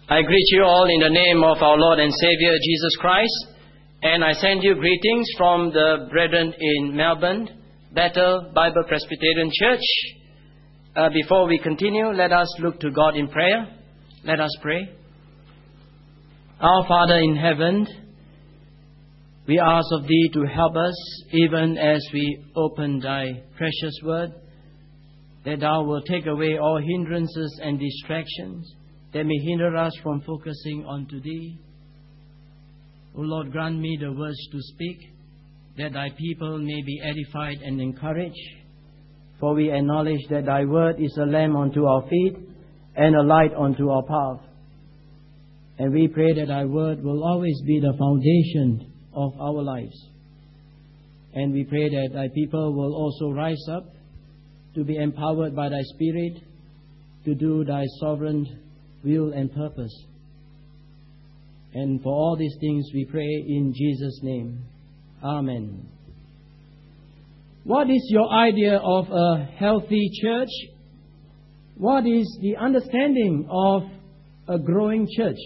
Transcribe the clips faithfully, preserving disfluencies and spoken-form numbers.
I greet you all in the name of our Lord and Savior Jesus Christ, and I send you greetings from the brethren in Melbourne, Bethel Bible Presbyterian Church. Uh, before we continue, let us look to God in prayer. Let us pray. Our Father in heaven, we ask of Thee to help us even as we open Thy precious word, that Thou wilt take away all hindrances and distractions that may hinder us from focusing on Thee. O Lord, grant me the words to speak, that Thy people may be edified and encouraged. For we acknowledge that Thy word is a lamp unto our feet and a light unto our path. And we pray that Thy word will always be the foundation of our lives. And we pray that Thy people will also rise up to be empowered by Thy Spirit to do Thy sovereign will and purpose. And for all these things we pray in Jesus' name. Amen. What is your idea of a healthy church? What is the understanding of a growing church?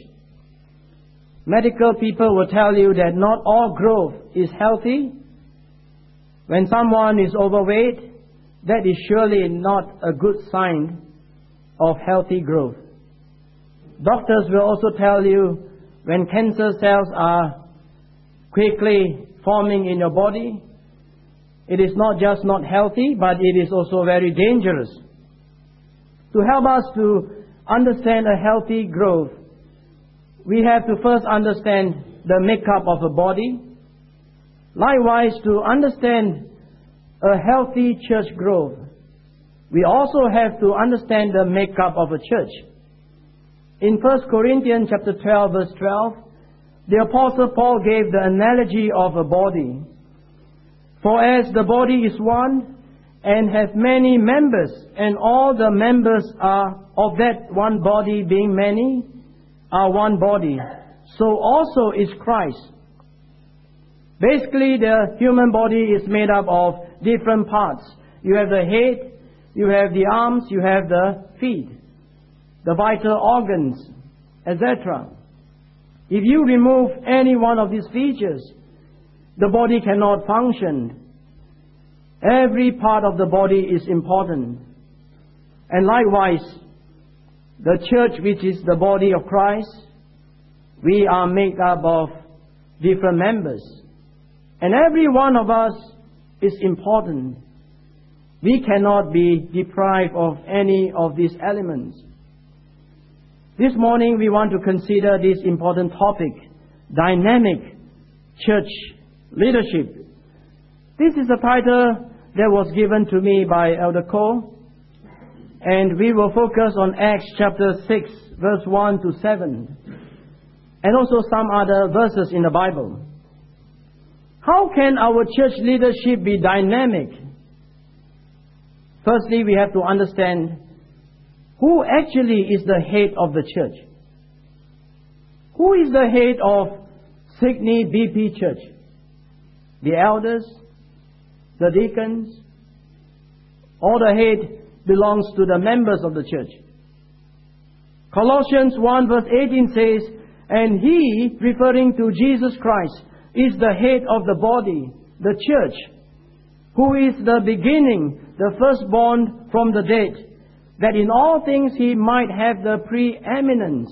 Medical people will tell you that not all growth is healthy. When someone is overweight, that is surely not a good sign of healthy growth. Doctors will also tell you when cancer cells are quickly forming in your body, it is not just not healthy, but it is also very dangerous. To help us to understand a healthy growth, we have to first understand the makeup of a body. Likewise, to understand a healthy church growth, we also have to understand the makeup of a church. In First Corinthians chapter twelve, verse twelve, the Apostle Paul gave the analogy of a body. For as the body is one and has many members, and all the members are of that one body being many, are one body, so also is Christ. Basically, the human body is made up of different parts. You have the head, you have the arms, you have the feet, the vital organs, et cetera. If you remove any one of these features, the body cannot function. Every part of the body is important. And likewise, the church, which is the body of Christ, we are made up of different members. And every one of us is important. We cannot be deprived of any of these elements. This morning we want to consider this important topic, dynamic church leadership. This is a title that was given to me by Elder Cole, and we will focus on Acts chapter six, verse one to seven, and also some other verses in the Bible. How can our church leadership be dynamic? Firstly, we have to understand who actually is the head of the church. Who is the head of Sydney B P Church? The elders? The deacons? Or the head belongs to the members of the church? Colossians one verse eighteen says, and He, referring to Jesus Christ, is the head of the body, the church, who is the beginning, the firstborn from the dead, that in all things He might have the preeminence.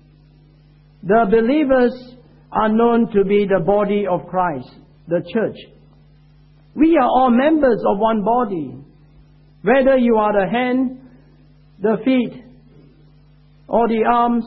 The believers are known to be the body of Christ, the church. We are all members of one body. Whether you are the hand, the feet, or the arms,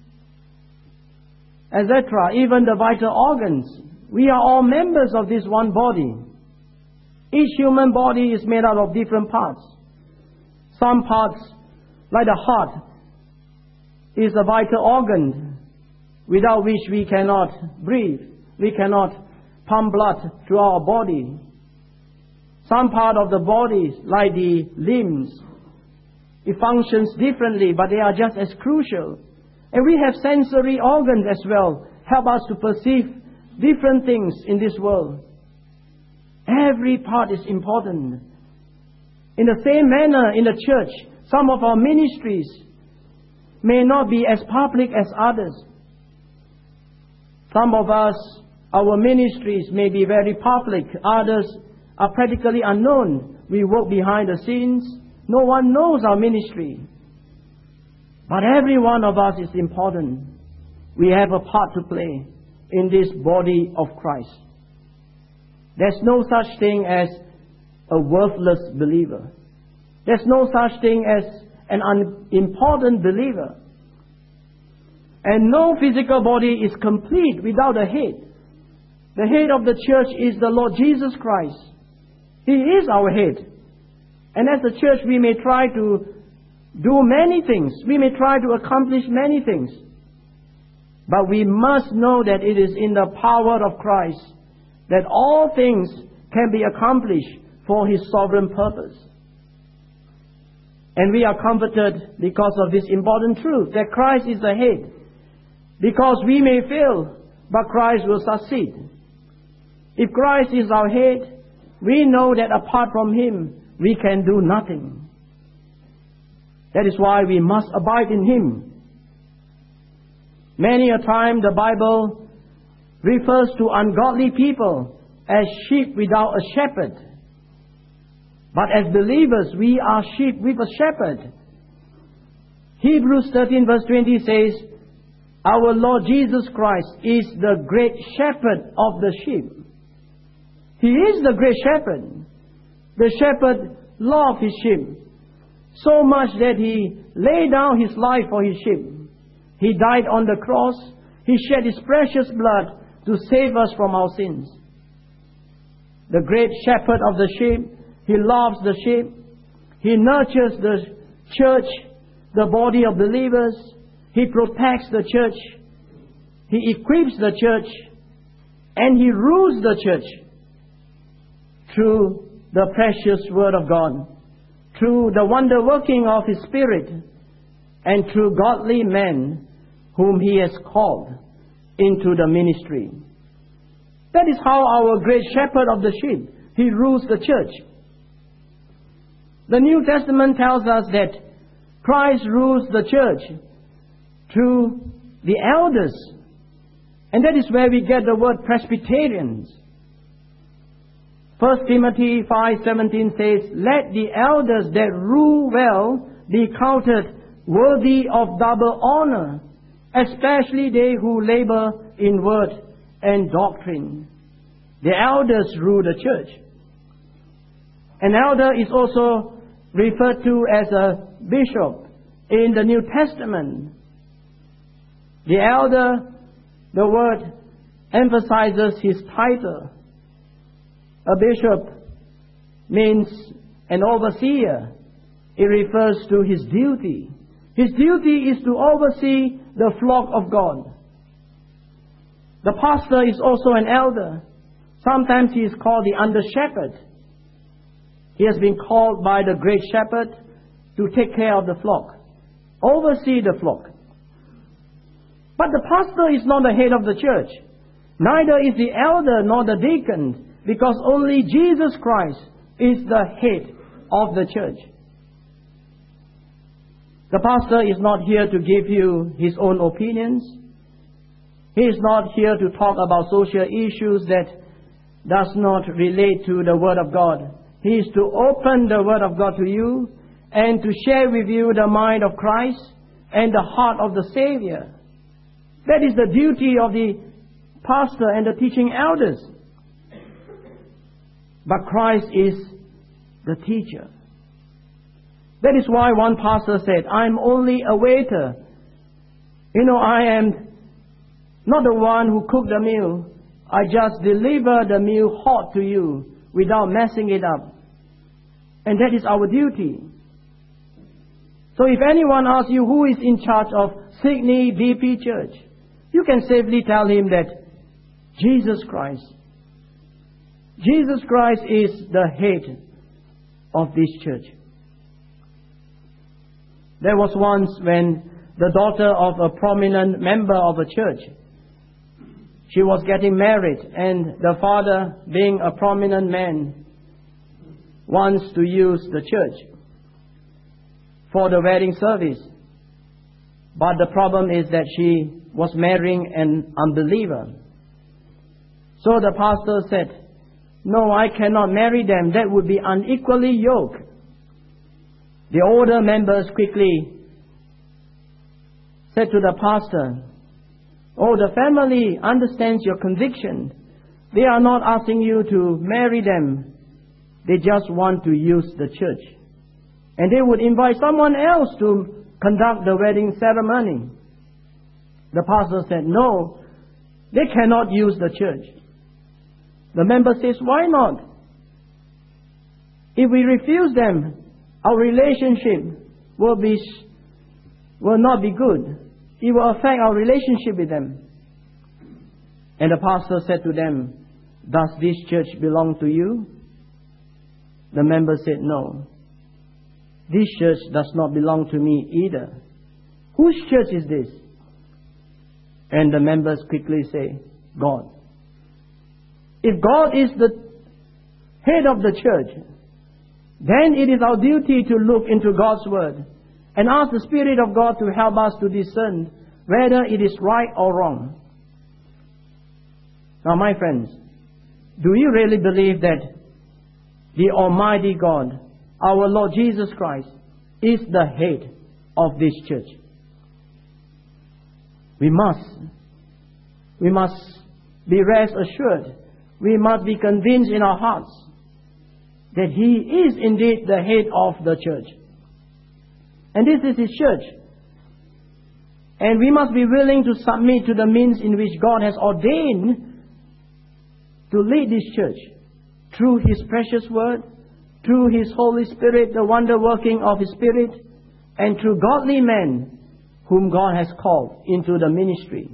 et cetera, even the vital organs, we are all members of this one body. Each human body is made out of different parts. Some parts, like the heart, is a vital organ without which we cannot breathe. We cannot pump blood through our body. Some part of the body, like the limbs, it functions differently, but they are just as crucial. And we have sensory organs as well, help us to perceive different things in this world. Every part is important. In the same manner, in the church, some of our ministries may not be as public as others. Some of us, our ministries may be very public. Others are practically unknown. We work behind the scenes. No one knows our ministry. But every one of us is important. We have a part to play in this body of Christ. There's no such thing as a worthless believer. There's no such thing as an unimportant believer. And no physical body is complete without a head. The head of the church is the Lord Jesus Christ. He is our head. And as a church we may try to do many things. We may try to accomplish many things. But we must know that it is in the power of Christ that all things can be accomplished for His sovereign purpose. And we are comforted because of this important truth, that Christ is the head. Because we may fail, but Christ will succeed. If Christ is our head, we know that apart from Him, we can do nothing. That is why we must abide in Him. Many a time the Bible refers to ungodly people as sheep without a shepherd. But as believers, we are sheep with a shepherd. Hebrews thirteen verse twenty says, our Lord Jesus Christ is the great shepherd of the sheep. He is the great shepherd. The shepherd loved his sheep so much that he laid down his life for his sheep. He died on the cross. He shed his precious blood to save us from our sins. The great shepherd of the sheep, He loves the sheep. He nurtures the church, the body of believers. He protects the church. He equips the church. And He rules the church through the precious Word of God, through the wonder working of His Spirit, and through godly men whom He has called into the ministry. That is how our great shepherd of the sheep, He rules the church. The New Testament tells us that Christ rules the church through the elders. And that is where we get the word Presbyterians. First Timothy five seventeen says, let the elders that rule well be counted worthy of double honor, especially they who labor in word and doctrine. The elders rule the church. An elder is also referred to as a bishop in the New Testament. The elder, the word emphasizes his title. A bishop means an overseer. It refers to his duty. His duty is to oversee the flock of God. The pastor is also an elder. Sometimes he is called the under-shepherd. He has been called by the great shepherd to take care of the flock, oversee the flock. But the pastor is not the head of the church. Neither is the elder nor the deacon, because only Jesus Christ is the head of the church. The pastor is not here to give you his own opinions. He is not here to talk about social issues that does not relate to the Word of God. He is to open the Word of God to you and to share with you the mind of Christ and the heart of the Savior. That is the duty of the pastor and the teaching elders. But Christ is the teacher. That is why one pastor said, I'm only a waiter. You know, I am not the one who cooked the meal. I just deliver the meal hot to you without messing it up. And that is our duty. So if anyone asks you who is in charge of Sydney B P Church, you can safely tell him that Jesus Christ. Jesus Christ is the head of this church. There was once when the daughter of a prominent member of a church, she was getting married, and the father, being a prominent man, wants to use the church for the wedding service. But the problem is that she was marrying an unbeliever. So the pastor said, "No, I cannot marry them. That would be unequally yoked." The older members quickly said to the pastor, "Oh, the family understands your conviction. They are not asking you to marry them. They just want to use the church. And they would invite someone else to conduct the wedding ceremony." The pastor said, "No, they cannot use the church." The member says, "Why not? If we refuse them, our relationship will be will not be good. It will affect our relationship with them." And the pastor said to them, "Does this church belong to you?" The member said, "No. This church does not belong to me either." "Whose church is this?" And the members quickly say, "God." If God is the head of the church, then it is our duty to look into God's word and ask the Spirit of God to help us to discern whether it is right or wrong. Now, my friends, do you really believe that the Almighty God, our Lord Jesus Christ, is the head of this church? We must. We must be rest assured. We must be convinced in our hearts that He is indeed the head of the church. And this is His church. And we must be willing to submit to the means in which God has ordained to lead this church, through His precious word, through His Holy Spirit, the wonder working of His Spirit, and through godly men whom God has called into the ministry.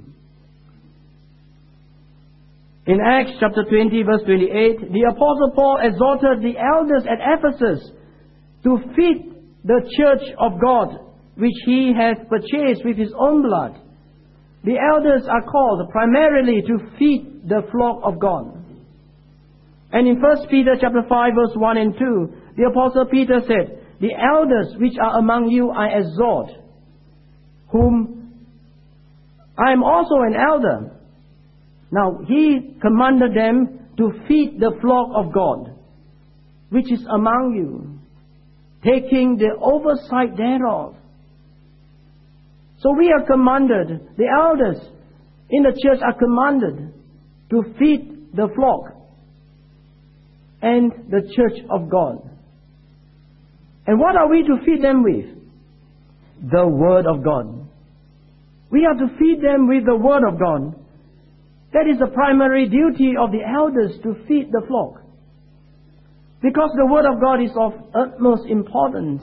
In Acts chapter twenty, verse twenty-eight, the Apostle Paul exhorted the elders at Ephesus to feed the church of God, which he has purchased with his own blood. The elders are called primarily to feed the flock of God. And in First Peter chapter five, verse one and two, the Apostle Peter said, "The elders which are among you I exhort, whom I am also an elder." Now, he commanded them to feed the flock of God, which is among you, taking the oversight thereof. So we are commanded, the elders in the church are commanded to feed the flock and the church of God. And what are we to feed them with? The Word of God. We are to feed them with the Word of God. That is the primary duty of the elders, to feed the flock. Because the Word of God is of utmost importance.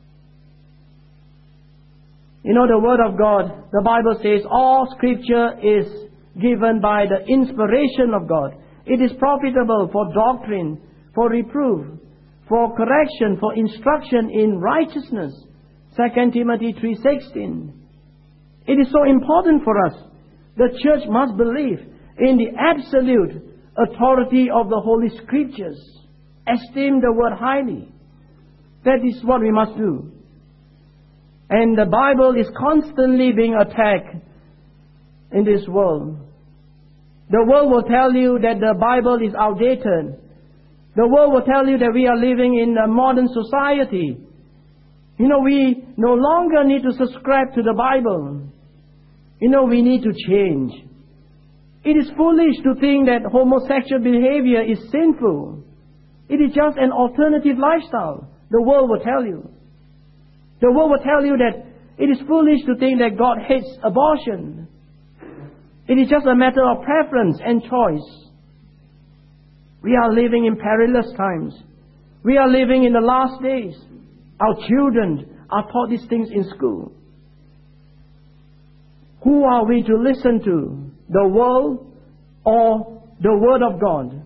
You know, the Word of God, the Bible says, all Scripture is given by the inspiration of God. It is profitable for doctrine, for reproof, for correction, for instruction in righteousness. Second Timothy three sixteen. It is so important for us. The church must believe in the absolute authority of the Holy Scriptures. Esteem the Word highly. That is what we must do. And the Bible is constantly being attacked in this world. The world will tell you that the Bible is outdated. The world will tell you that we are living in a modern society. You know, we no longer need to subscribe to the Bible. You know, we need to change. It is foolish to think that homosexual behavior is sinful. It is just an alternative lifestyle. The world will tell you. The world will tell you that it is foolish to think that God hates abortion. It is just a matter of preference and choice. We are living in perilous times. We are living in the last days. Our children are taught these things in school. Who are we to listen to? The world or the Word of God?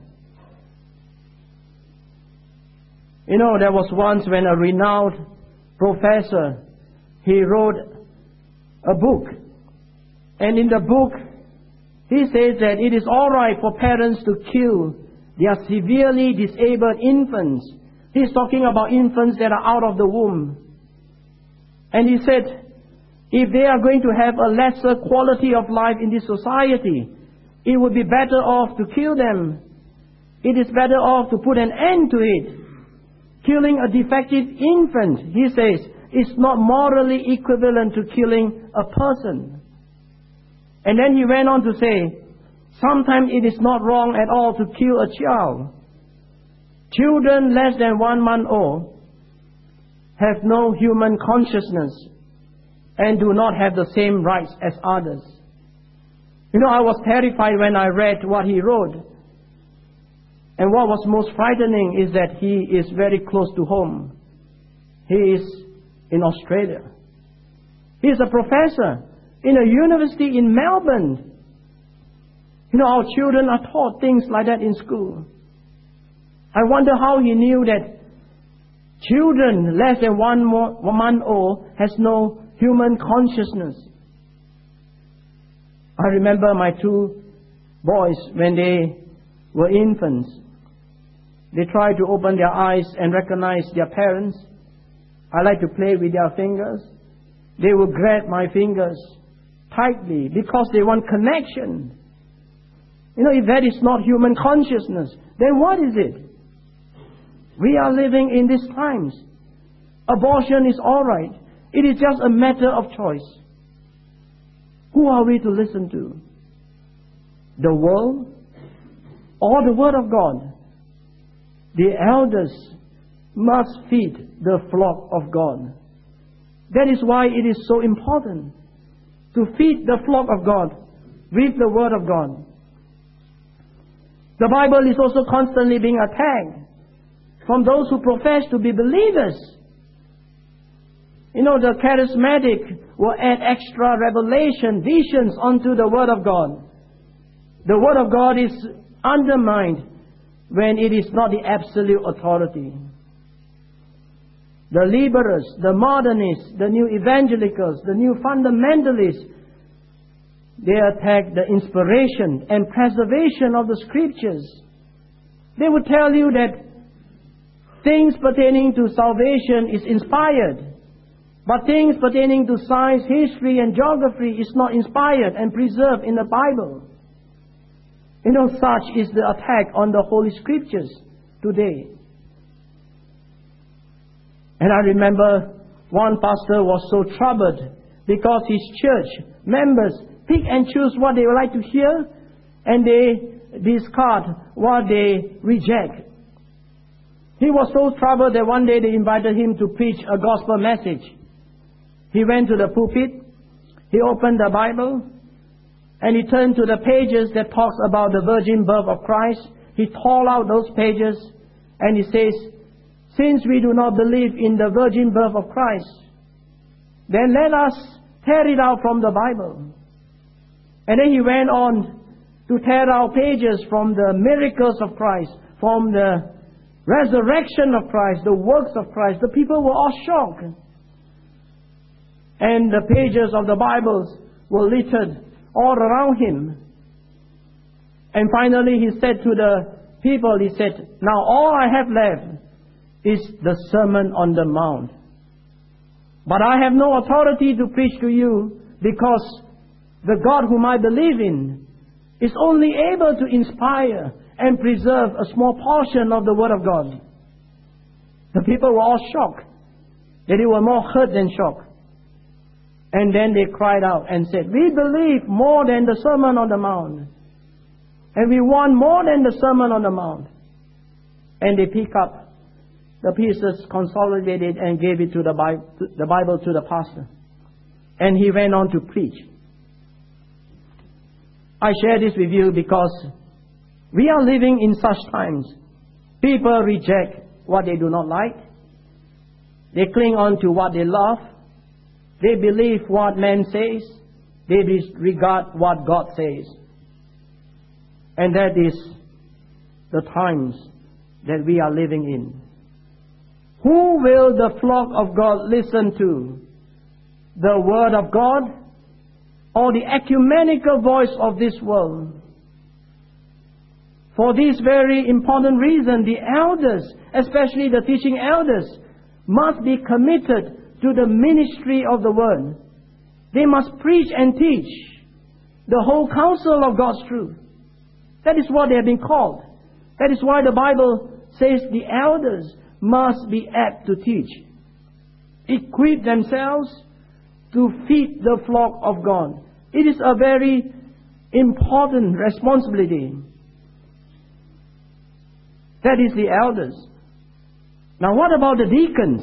You know, there was once when a renowned professor, he wrote a book. And in the book, he says that it is all right for parents to kill their severely disabled infants. He's talking about infants that are out of the womb. And he said, If they are going to have a lesser quality of life in this society, it would be better off to kill them. It is better off to put an end to it. Killing a defective infant, he says, is not morally equivalent to killing a person. And then he went on to say, sometimes it is not wrong at all to kill a child. Children less than one month old have no human consciousness and do not have the same rights as others. You know, I was terrified when I read what he wrote. And what was most frightening is that he is very close to home. He is in Australia. He is a professor in a university in Melbourne. You know, our children are taught things like that in school. I wonder how he knew that children less than one, more, one month old has no human consciousness. I remember my two boys when they were infants. They tried to open their eyes and recognize their parents. I like to play with their fingers. They would grab my fingers tightly because they want connection. You know, if that is not human consciousness, then what is it? We are living in these times. Abortion is all right. It is just a matter of choice. Who are we to listen to? The world or the Word of God? The elders must feed the flock of God. That is why it is so important to feed the flock of God with the Word of God. The Bible is also constantly being attacked from those who profess to be believers. You know, the charismatic will add extra revelation, visions onto the Word of God. The Word of God is undermined when it is not the absolute authority. The liberals, the modernists, the new evangelicals, the new fundamentalists, they attack the inspiration and preservation of the Scriptures. They would tell you that things pertaining to salvation is inspired, but things pertaining to science, history, and geography is not inspired and preserved in the Bible. You know, such is the attack on the Holy Scriptures today. And I remember one pastor was so troubled because his church members pick and choose what they would like to hear and they discard what they reject. He was so troubled that one day they invited him to preach a gospel message. He went to the pulpit, he opened the Bible, and he turned to the pages that talks about the virgin birth of Christ. He tore out those pages and he says, since we do not believe in the virgin birth of Christ, then let us tear it out from the Bible. And then he went on to tear out pages from the miracles of Christ, from the resurrection of Christ, the works of Christ. The people were all shocked. And the pages of the Bibles were littered all around him. And finally he said to the people, he said, now all I have left is the Sermon on the Mount. But I have no authority to preach to you because the God whom I believe in is only able to inspire and preserve a small portion of the Word of God. The people were all shocked. That they were more hurt than shocked. And then they cried out and said, we believe more than the Sermon on the Mount. And we want more than the Sermon on the Mount. And they pick up the pieces, consolidated, and gave it to the Bible, the Bible to the pastor. And he went on to preach. I share this with you because we are living in such times. People reject what they do not like. They cling on to what they love. They believe what man says. They disregard what God says. And that is the times that we are living in. Who will the flock of God listen to? The Word of God or the ecumenical voice of this world? For this very important reason, the elders, especially the teaching elders, must be committed to the ministry of the Word. They must preach and teach the whole counsel of God's truth. That is what they have been called. That is why the Bible says the elders must be apt to teach. Equip themselves to feed the flock of God. It is a very important responsibility. That is the elders. Now what about the deacons?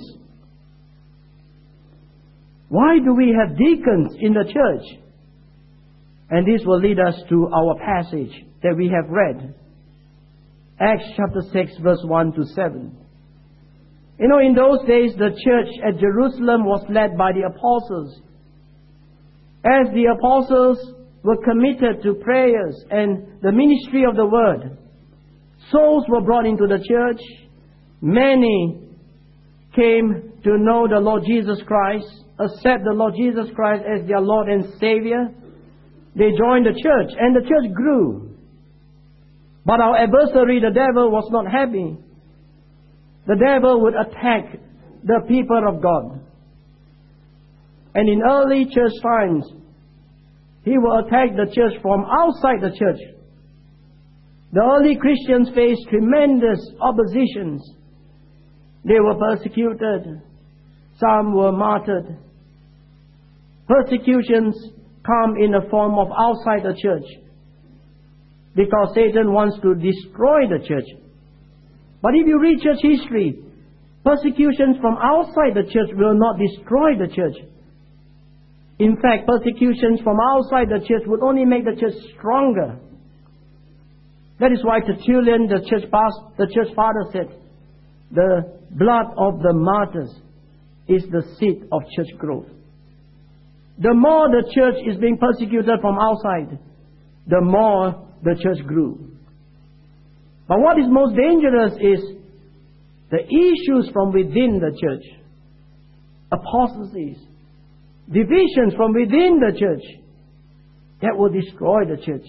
Why do we have deacons in the church? And this will lead us to our passage that we have read. Acts chapter six verse one to seven. You know, in those days the church at Jerusalem was led by the apostles. As the apostles were committed to prayers and the ministry of the word, souls were brought into the church. Many came to know the Lord Jesus Christ, accept the Lord Jesus Christ as their Lord and Savior. They joined the church and the church grew. But our adversary, the devil, was not happy. The devil would attack the people of God. And in early church times, he will attack the church from outside the church. The early Christians faced tremendous oppositions. They were persecuted. Some were martyred. Persecutions come in the form of outside the church, because Satan wants to destroy the church. But if you read church history, persecutions from outside the church will not destroy the church. In fact, persecutions from outside the church would only make the church stronger. That is why Tertullian, the church pastor, the church father, said, the blood of the martyrs is the seed of church growth. The more the church is being persecuted from outside, the more the church grew. But what is most dangerous is the issues from within the church. Apostasies, divisions from within the church that will destroy the church.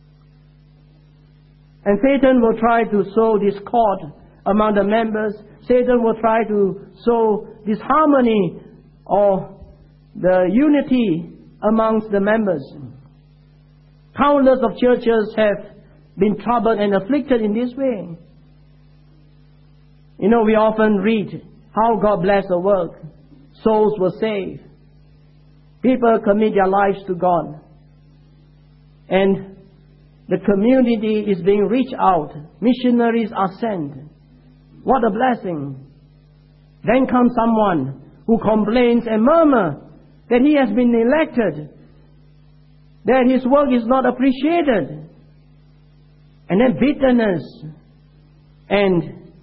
And Satan will try to sow discord among the members. Satan will try to sow disharmony or the unity amongst the members. Countless of churches have been troubled and afflicted in this way. You know, we often read how God blessed the world. Souls were saved. People commit their lives to God. And the community is being reached out. Missionaries are sent. What a blessing. Then comes someone who complains and murmurs that he has been elected, that his work is not appreciated. And then bitterness and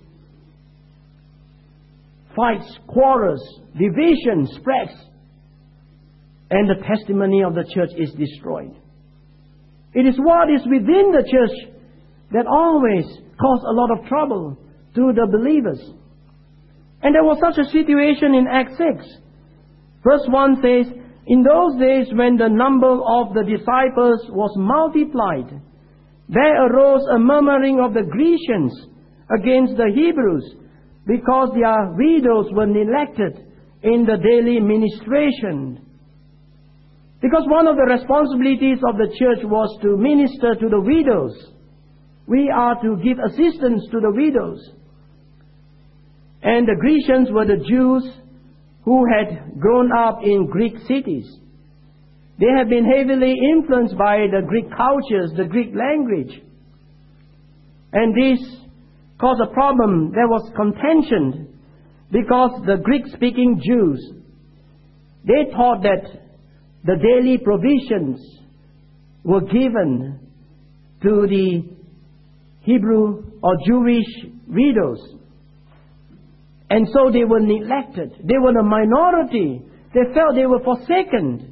fights, quarrels, division spreads, and the testimony of the church is destroyed. It is what is within the church that always causes a lot of trouble to the believers. And there was such a situation in Acts six. Verse one says, in those days when the number of the disciples was multiplied, there arose a murmuring of the Grecians against the Hebrews, because their widows were neglected in the daily ministration. Because one of the responsibilities of the church was to minister to the widows. We are to give assistance to the widows. And the Grecians were the Jews who had grown up in Greek cities. They had been heavily influenced by the Greek cultures, the Greek language. And this caused a problem. There was contention because the Greek-speaking Jews, they thought that the daily provisions were given to the Hebrew or Jewish widows. And so they were neglected. They were a minority. They felt they were forsaken.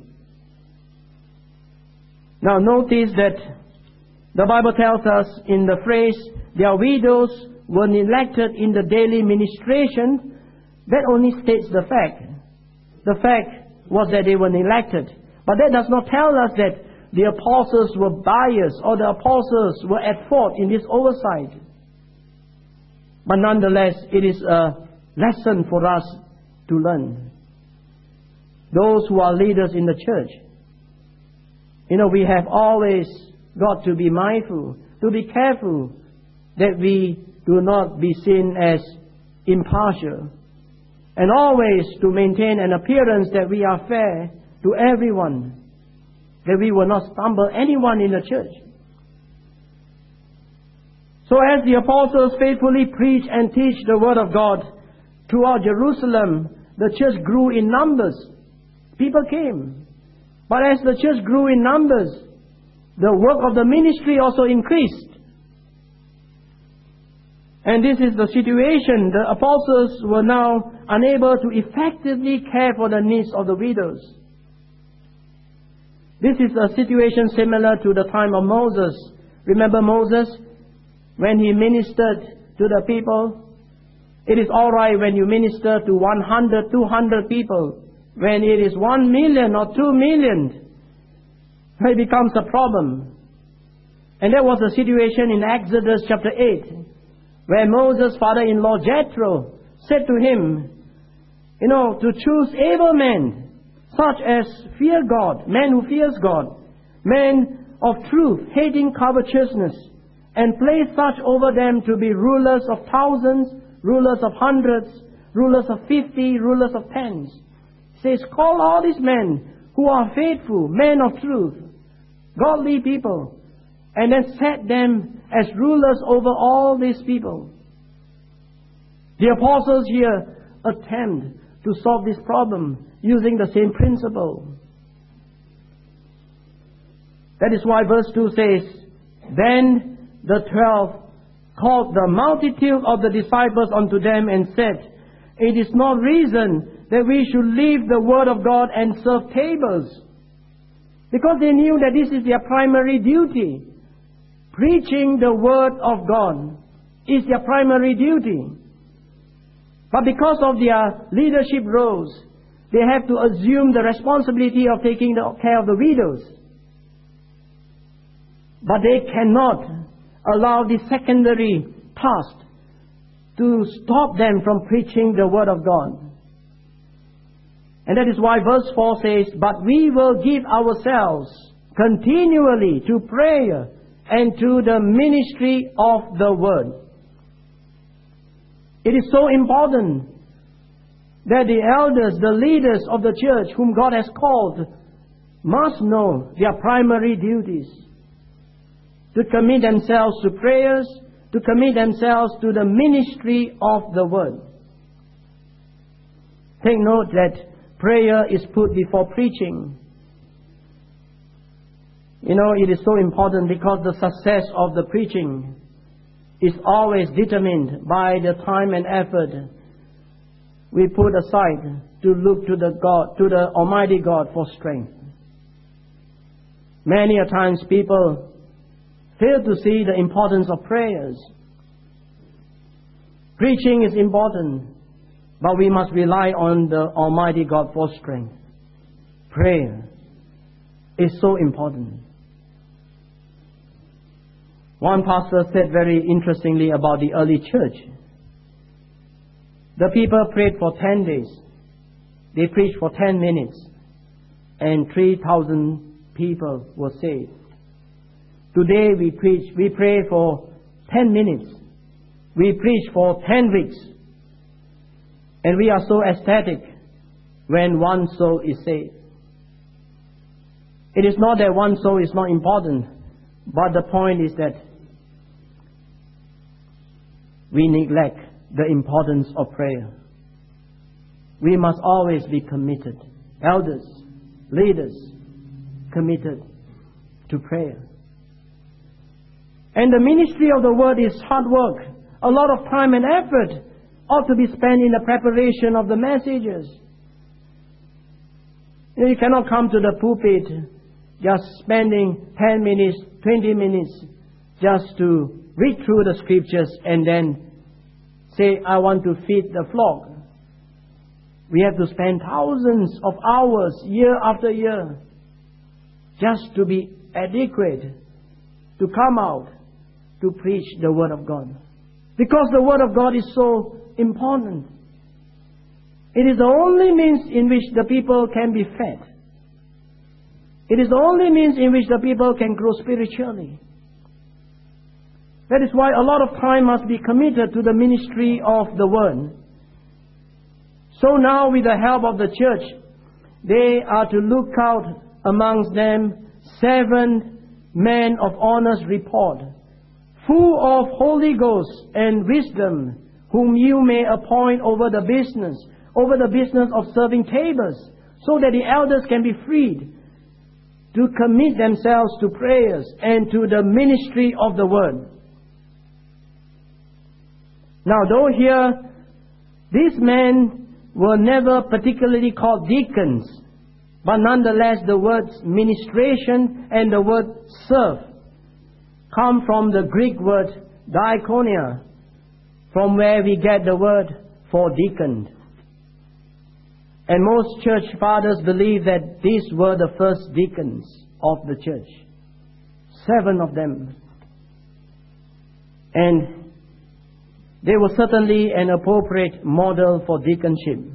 Now notice that the Bible tells us in the phrase, their widows were neglected in the daily ministration. That only states the fact. The fact was that they were neglected. But that does not tell us that the apostles were biased or the apostles were at fault in this oversight. But nonetheless, it is a lesson for us to learn. those who are leaders in the church. You know, we have always got to be mindful, to be careful that we do not be seen as impartial, and always to maintain an appearance that we are fair to everyone, that we will not stumble anyone in the church. So as the apostles faithfully preach and teach the word of God throughout Jerusalem, the church grew in numbers. People came. But as the church grew in numbers, the work of the ministry also increased. And this is the situation. The apostles were now unable to effectively care for the needs of the widows. This is a situation similar to the time of Moses. Remember Moses? When he ministered to the people, it is all right when you minister to one hundred, two hundred people. When it is one million or two million, it becomes a problem. And there was a situation in Exodus chapter eight, where Moses' father-in-law Jethro said to him, you know, to choose able men, such as fear God, men who fears God, men of truth, hating covetousness, and place such over them to be rulers of thousands, rulers of hundreds, rulers of fifty, rulers of tens. He says, call all these men who are faithful, men of truth, godly people, and then set them as rulers over all these people. The apostles here attempt to solve this problem using the same principle. That is why verse two says, then the twelve called the multitude of the disciples unto them and said, it is not reason that we should leave the word of God and serve tables. Because they knew that this is their primary duty. Preaching the word of God is their primary duty. But because of their leadership roles, they have to assume the responsibility of taking the care of the widows. But they cannot allow this secondary task to stop them from preaching the word of God. And that is why verse four says, but we will give ourselves continually to prayer and to the ministry of the word. It is so important that the elders, the leaders of the church whom God has called, must know their primary duties. To commit themselves to prayers, to commit themselves to the ministry of the word. Take note that prayer is put before preaching. You know, it is so important because the success of the preaching is always determined by the time and effort we put aside to look to the God, to the Almighty God for strength. Many a times people fail to see the importance of prayers. Preaching is important, but we must rely on the Almighty God for strength. Prayer is so important. One pastor said very interestingly about the early church. The people prayed for ten days. They preached for ten minutes. And three thousand people were saved. Today we preach, we pray for ten minutes. We preach for ten weeks. And we are so ecstatic when one soul is saved. It is not that one soul is not important, but the point is that we neglect the importance of prayer. We must always be committed. Elders, leaders, committed to prayer. And the ministry of the word is hard work. A lot of time and effort ought to be spent in the preparation of the messages. You cannot come to the pulpit just spending ten minutes, twenty minutes just to read through the scriptures and then say, I want to feed the flock. We have to spend thousands of hours year after year just to be adequate to come out to preach the Word of God. Because the Word of God is so important. It is the only means in which the people can be fed. It is the only means in which the people can grow spiritually. That is why a lot of time must be committed to the ministry of the Word. So now, with the help of the church, they are to look out amongst them seven men of honest report, full of Holy Ghost and wisdom, whom you may appoint over the business, over the business of serving tables, so that the elders can be freed to commit themselves to prayers and to the ministry of the Word. Now, though here, these men were never particularly called deacons, but nonetheless the words ministration and the word serve come from the Greek word diakonia, from where we get the word for deacon. And most church fathers believe that these were the first deacons of the church. Seven of them. And they were certainly an appropriate model for deaconship.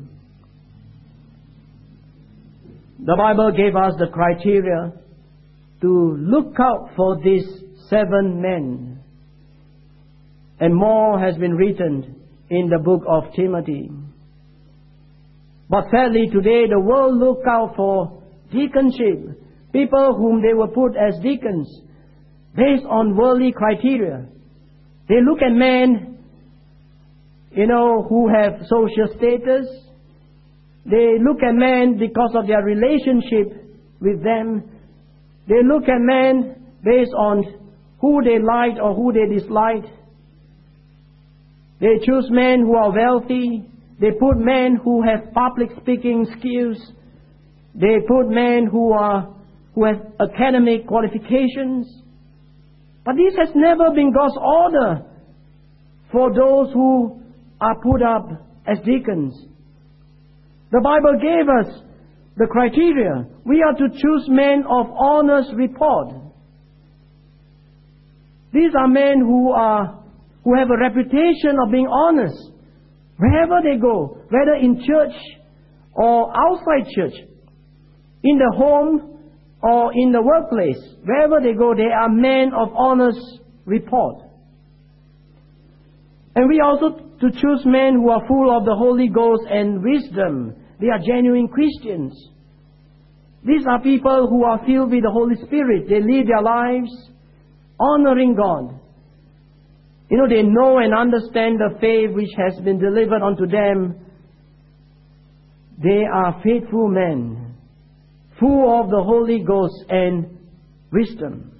The Bible gave us the criteria to look out for these seven men. And more has been written in the book of Timothy. But sadly today the world look out for deaconship, people whom they were put as deacons based on worldly criteria. They look at men, you know, who have social status. They look at men because of their relationship with them. They look at men based on who they liked or who they disliked. They choose men who are wealthy. They put men who have public speaking skills. They put men who are who have academic qualifications. But this has never been God's order for those who are put up as deacons. The Bible gave us the criteria. We are to choose men of honest report. These are men who are who have a reputation of being honest wherever they go, whether in church or outside church, in the home or in the workplace. Wherever they go, they are men of honest report. And we also to choose men who are full of the Holy Ghost and wisdom. They are genuine Christians. These are people who are filled with the Holy Spirit. They live their lives honoring God. You know, they know and understand the faith which has been delivered unto them. They are faithful men, full of the Holy Ghost and wisdom.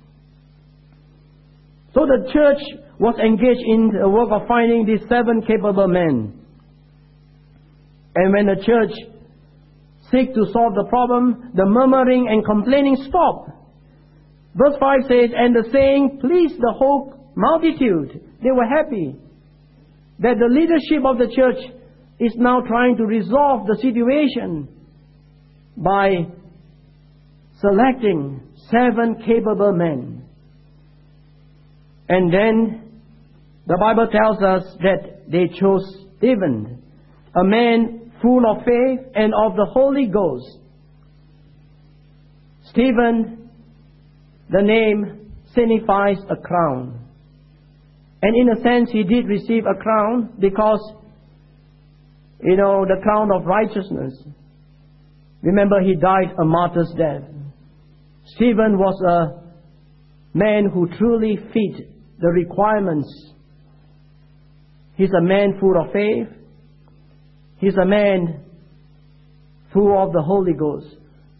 So the church was engaged in the work of finding these seven capable men. And when the church seek to solve the problem, the murmuring and complaining stopped. Verse five says, and the saying pleased the whole multitude. They were happy that the leadership of the church is now trying to resolve the situation by selecting seven capable men. And then the Bible tells us that they chose Stephen, a man full of faith and of the Holy Ghost. Stephen, the name signifies a crown. And in a sense, he did receive a crown because, you know, the crown of righteousness. Remember, he died a martyr's death. Stephen was a man who truly fit the requirements. He's a man full of faith. He's a man full of the Holy Ghost.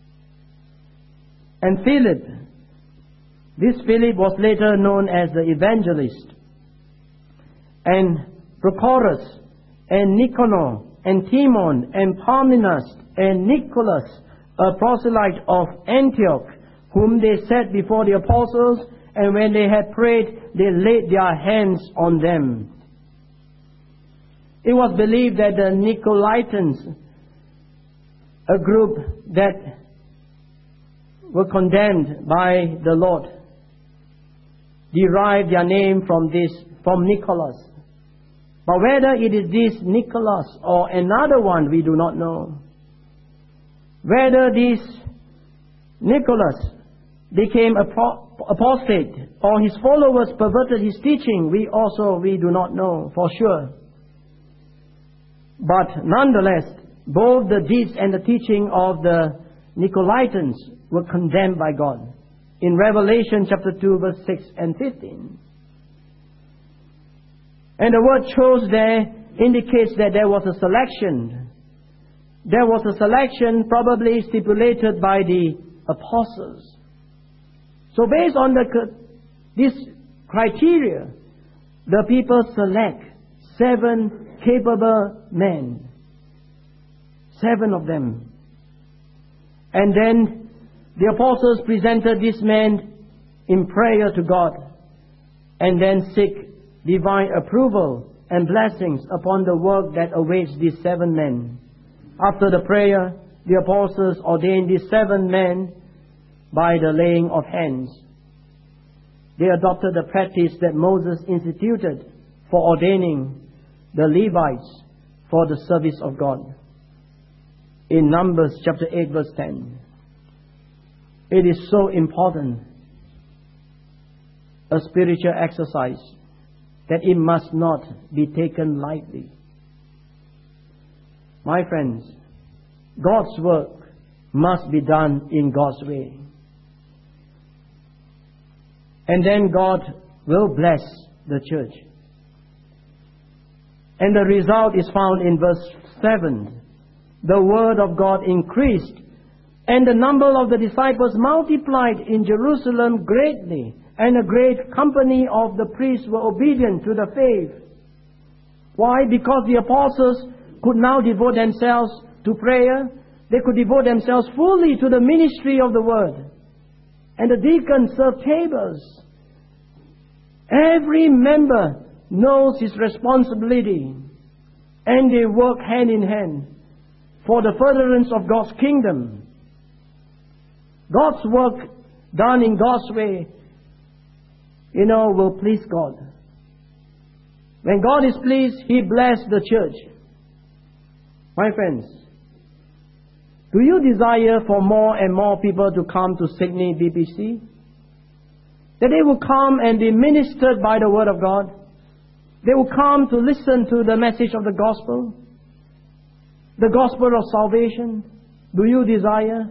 And Philip, this Philip was later known as the evangelist. And Prochorus, and Nicanor, and Timon, and Parmenas, and Nicholas, a proselyte of Antioch, whom they set before the apostles, and when they had prayed, they laid their hands on them. It was believed that the Nicolaitans, a group that were condemned by the Lord, derived their name from this, from Nicholas. But whether it is this Nicholas or another one, we do not know. Whether this Nicholas became apostate or his followers perverted his teaching, we also we do not know for sure. But nonetheless, both the deeds and the teaching of the Nicolaitans were condemned by God in Revelation chapter two, verse six and fifteen. And the word chose there indicates that there was a selection. There was a selection probably stipulated by the apostles. So based on the, this criteria, the people select seven capable men. Seven of them. And then the apostles presented this man in prayer to God, and then seek divine approval and blessings upon the work that awaits these seven men. After the prayer, the apostles ordained these seven men by the laying of hands. They adopted the practice that Moses instituted for ordaining the Levites for the service of God. In Numbers chapter eight, verse ten. It is so important, a spiritual exercise, that it must not be taken lightly. My friends, God's work must be done in God's way. And then God will bless the church. And the result is found in verse seven. The word of God increased, and the number of the disciples multiplied in Jerusalem greatly, and a great company of the priests were obedient to the faith. Why? Because the apostles could now devote themselves to prayer. They could devote themselves fully to the ministry of the word. And the deacons served tables. Every member knows his responsibility, and they work hand in hand for the furtherance of God's kingdom. God's work done in God's way, you know, will please God. When God is pleased, He blesses the church. My friends, do you desire for more and more people to come to Sydney B B C? That they will come and be ministered by the Word of God? They will come to listen to the message of the gospel? The gospel of salvation? Do you desire?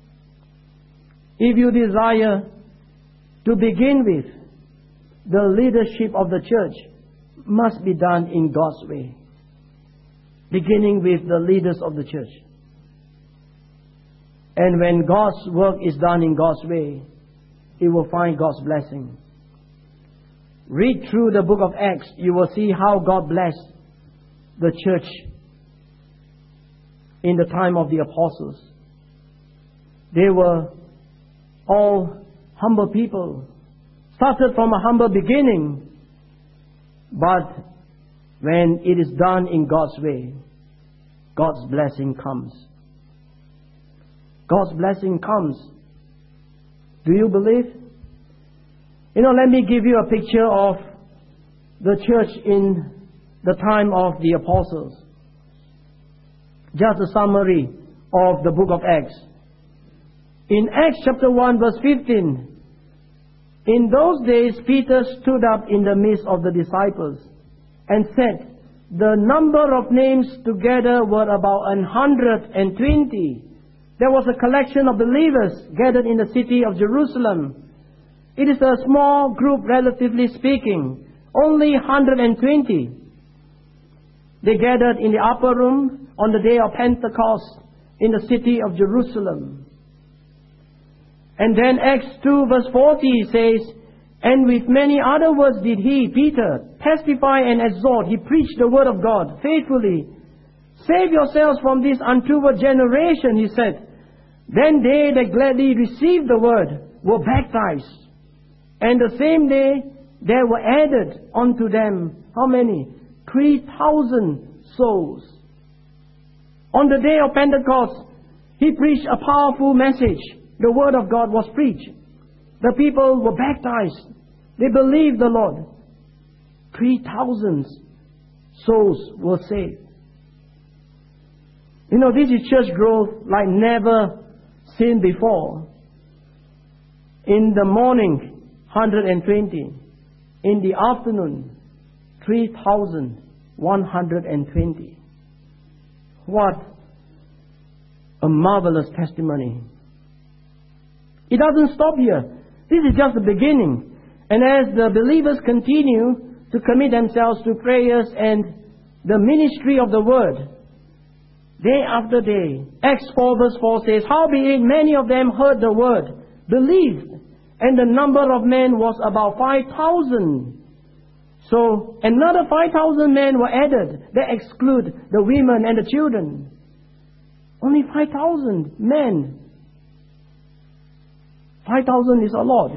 If you desire to begin with, the leadership of the church must be done in God's way. Beginning with the leaders of the church. And when God's work is done in God's way, it will find God's blessing. Read through the book of Acts, you will see how God blessed the church in the time of the apostles. They were all humble people, started from a humble beginning, but when it is done in God's way, God's blessing comes. God's blessing comes. Do you believe? You know, let me give you a picture of the church in the time of the apostles. Just a summary of the book of Acts. In Acts chapter one, verse fifteen, in those days Peter stood up in the midst of the disciples and said, the number of names together were about an hundred and twenty. There was a collection of believers gathered in the city of Jerusalem. It is a small group, relatively speaking, only one hundred and twenty. They gathered in the upper room on the day of Pentecost in the city of Jerusalem. And then Acts two verse forty says, and with many other words did he, Peter, testify and exhort. He preached the word of God faithfully. Save yourselves from this untoward generation, he said. Then they that gladly received the word were baptized. And the same day there were added unto them, how many? Three thousand souls. On the day of Pentecost, he preached a powerful message. The word of God was preached. The people were baptized. They believed the Lord. Three thousand souls were saved. You know, this is church growth like never seen before. In the morning, one hundred twenty. In the afternoon, three thousand one hundred twenty. What a marvelous testimony. It doesn't stop here. This is just the beginning. And as the believers continue to commit themselves to prayers and the ministry of the word, day after day, Acts four verse four says, "Howbeit many of them heard the word, believed, and the number of men was about five thousand. So another five thousand men were added. That exclude the women and the children. Only five thousand men. five thousand is a lot.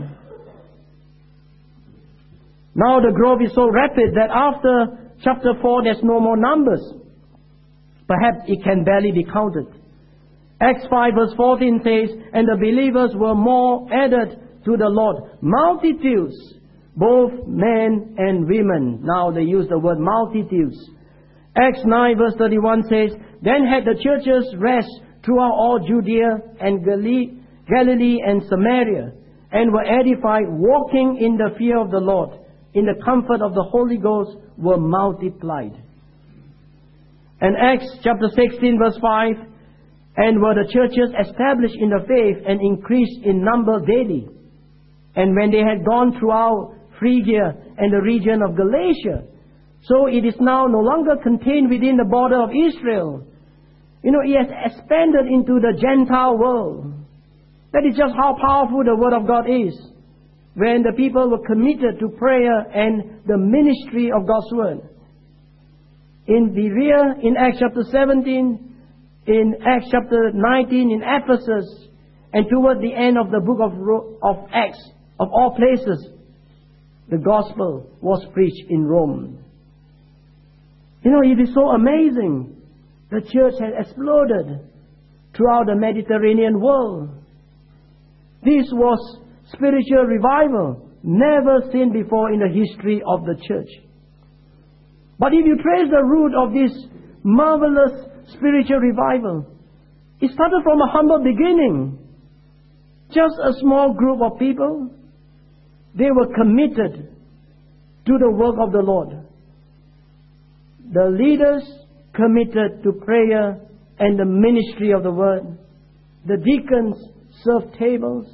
Now the growth is so rapid that after chapter four there's no more numbers. Perhaps it can barely be counted. Acts five verse fourteen says, "And the believers were more added to the Lord, multitudes, both men and women." Now they use the word multitudes. Acts nine verse thirty-one says, "Then had the churches rest throughout all Judea and Galilee and Samaria, and were edified, walking in the fear of the Lord, in the comfort of the Holy Ghost were multiplied." And Acts chapter sixteen verse five, "And were the churches established in the faith and increased in number daily. And when they had gone throughout Phrygia and the region of Galatia," so it is now no longer contained within the border of Israel. You know, it has expanded into the Gentile world. That is just how powerful the Word of God is. When the people were committed to prayer and the ministry of God's Word. In Berea, in Acts chapter seventeen, in Acts chapter nineteen, in Ephesus, and toward the end of the book of, of Acts, of all places, the gospel was preached in Rome. You know, it is so amazing. The church has exploded throughout the Mediterranean world. This was spiritual revival, never seen before in the history of the church. But if you trace the root of this marvelous spiritual revival, it started from a humble beginning. Just a small group of people. They were committed to the work of the Lord. The leaders committed to prayer and the ministry of the word. The deacons served tables.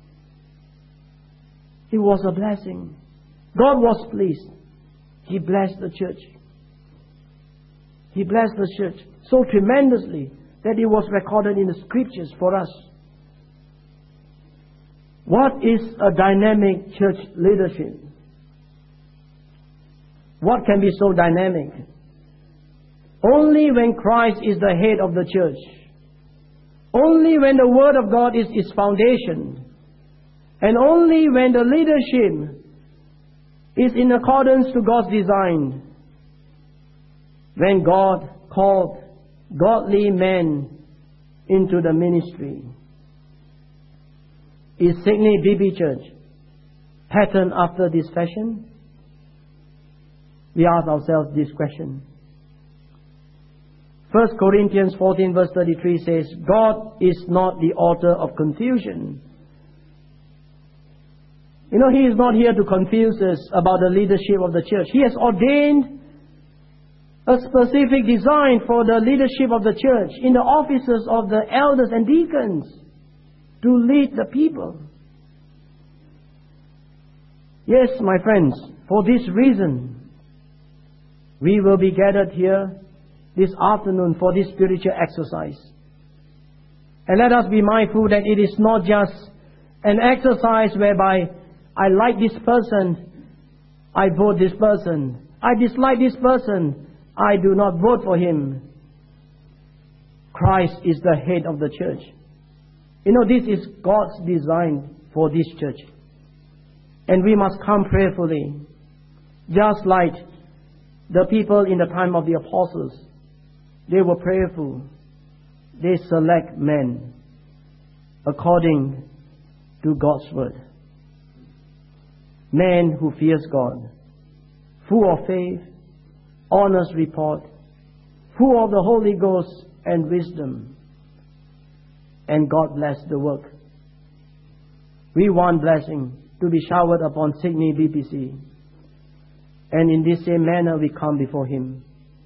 It was a blessing. God was pleased. He blessed the church. He blessed the church so tremendously that it was recorded in the scriptures for us. What is a dynamic church leadership? What can be so dynamic? Only when Christ is the head of the church. Only when the Word of God is its foundation. And only when the leadership is in accordance to God's design. When God called godly men into the ministry. Is Sydney B B Church patterned after this fashion? We ask ourselves this question. First Corinthians fourteen verse thirty-three says, "God is not the author of confusion." You know, He is not here to confuse us about the leadership of the church. He has ordained a specific design for the leadership of the church in the offices of the elders and deacons to lead the people. Yes, my friends, for this reason, we will be gathered here this afternoon for this spiritual exercise. And let us be mindful that it is not just an exercise whereby I like this person, I vote this person. I dislike this person, I do not vote for him. Christ is the head of the church. You know, this is God's design for this church. And we must come prayerfully. Just like the people in the time of the apostles. They were prayerful. They select men according to God's word. Men who fears God, full of faith, honest report, full of the Holy Ghost and wisdom. And God bless the work. We want blessing to be showered upon Sydney B P C. And in this same manner we come before Him.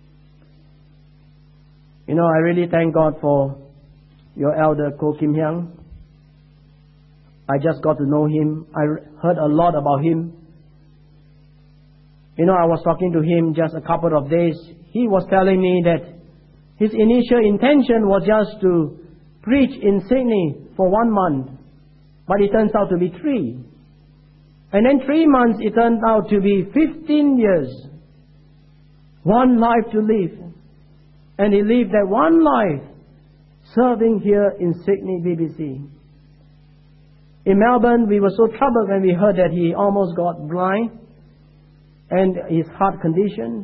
You know, I really thank God for your elder, Ko Kim Hyang. I just got to know him. I heard a lot about him. You know, I was talking to him just a couple of days. He was telling me that his initial intention was just to preach in Sydney for one month. But it turns out to be three. And then three months, it turned out to be fifteen years. One life to live. And he lived that one life serving here in Sydney B B C. In Melbourne, we were so troubled when we heard that he almost got blind and his heart condition.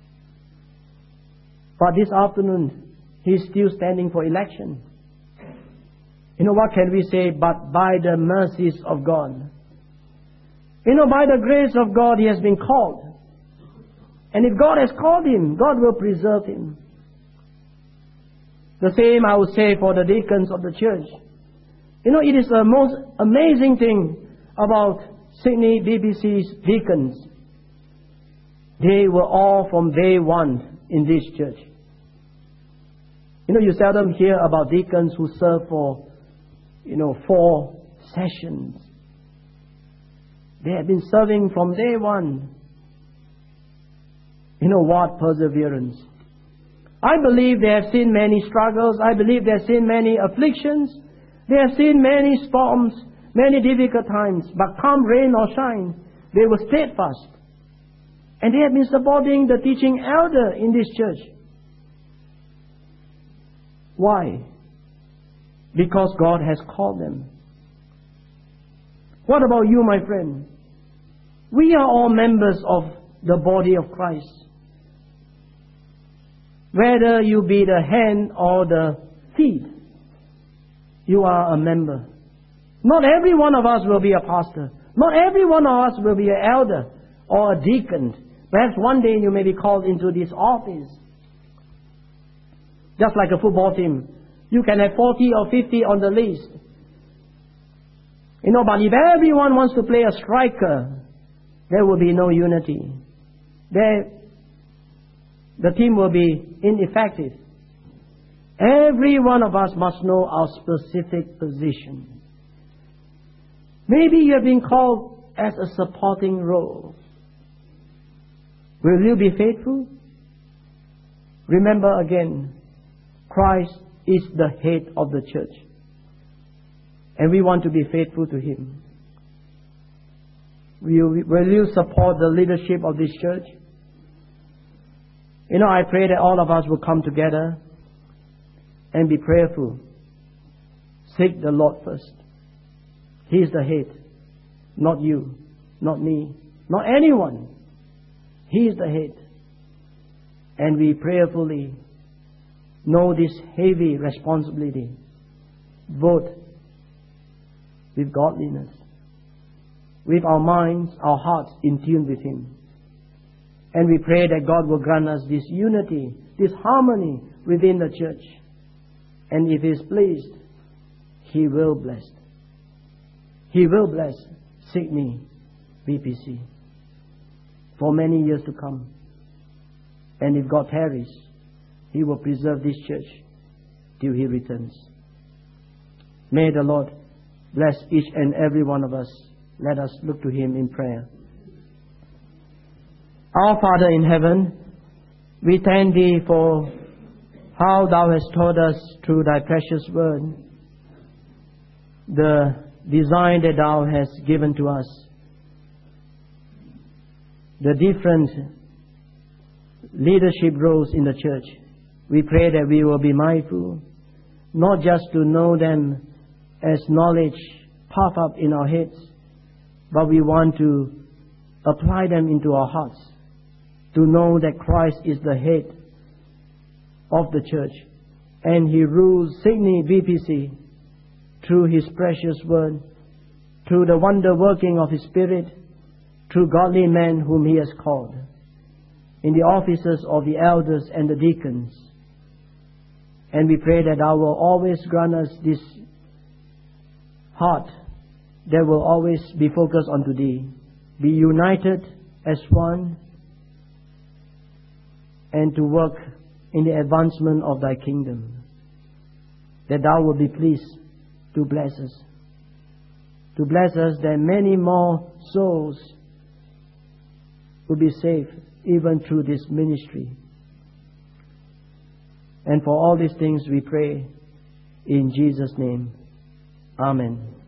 But this afternoon, he's still standing for election. You know, what can we say but by the mercies of God? You know, by the grace of God, he has been called. And if God has called him, God will preserve him. The same I would say for the deacons of the church. You know, it is the most amazing thing about Sydney B B C's deacons. They were all from day one in this church. You know, you seldom hear about deacons who serve for, you know, four sessions. They have been serving from day one. You know what? Perseverance. I believe they have seen many struggles. I believe they have seen many afflictions. They have seen many storms, many difficult times. But come rain or shine, they were steadfast. And they have been supporting the teaching elder in this church. Why? Because God has called them. What about you, my friend? We are all members of the body of Christ. Whether you be the hand or the feet, you are a member. Not every one of us will be a pastor. Not every one of us will be an elder or a deacon. Perhaps one day you may be called into this office. Just like a football team. You can have forty or fifty on the list. You know, but if everyone wants to play a striker, there will be no unity. There, the team will be ineffective. Every one of us must know our specific position. Maybe you have been called as a supporting role. Will you be faithful? Remember again, Christ is the head of the church. And we want to be faithful to Him. Will, will you support the leadership of this church? You know, I pray that all of us will come together and be prayerful. Seek the Lord first. He is the head. Not you. Not me. Not anyone. He is the head. And we prayerfully know this heavy responsibility. Vote with godliness. With our minds, our hearts in tune with Him. And we pray that God will grant us this unity, this harmony within the church. And if He is pleased, He will bless. He will bless Sydney B P C for many years to come. And if God tarries, He will preserve this church till He returns. May the Lord bless each and every one of us. Let us look to Him in prayer. Our Father in heaven, we thank Thee for how Thou hast taught us through Thy precious word the design that Thou hast given to us, the different leadership roles in the church. We pray that we will be mindful, not just to know them as knowledge puff up in our heads, but we want to apply them into our hearts, to know that Christ is the head of the church and He rules Sydney B P C through His precious word, through the wonder working of His Spirit, through godly men whom He has called. in the offices of the elders and the deacons. And we pray that Thou will always grant us this heart that will always be focused unto Thee. Be united as one and to work in the advancement of Thy kingdom. That Thou will be pleased to bless us. To bless us that many more souls will be saved even through this ministry. And for all these things we pray in Jesus' name. Amen.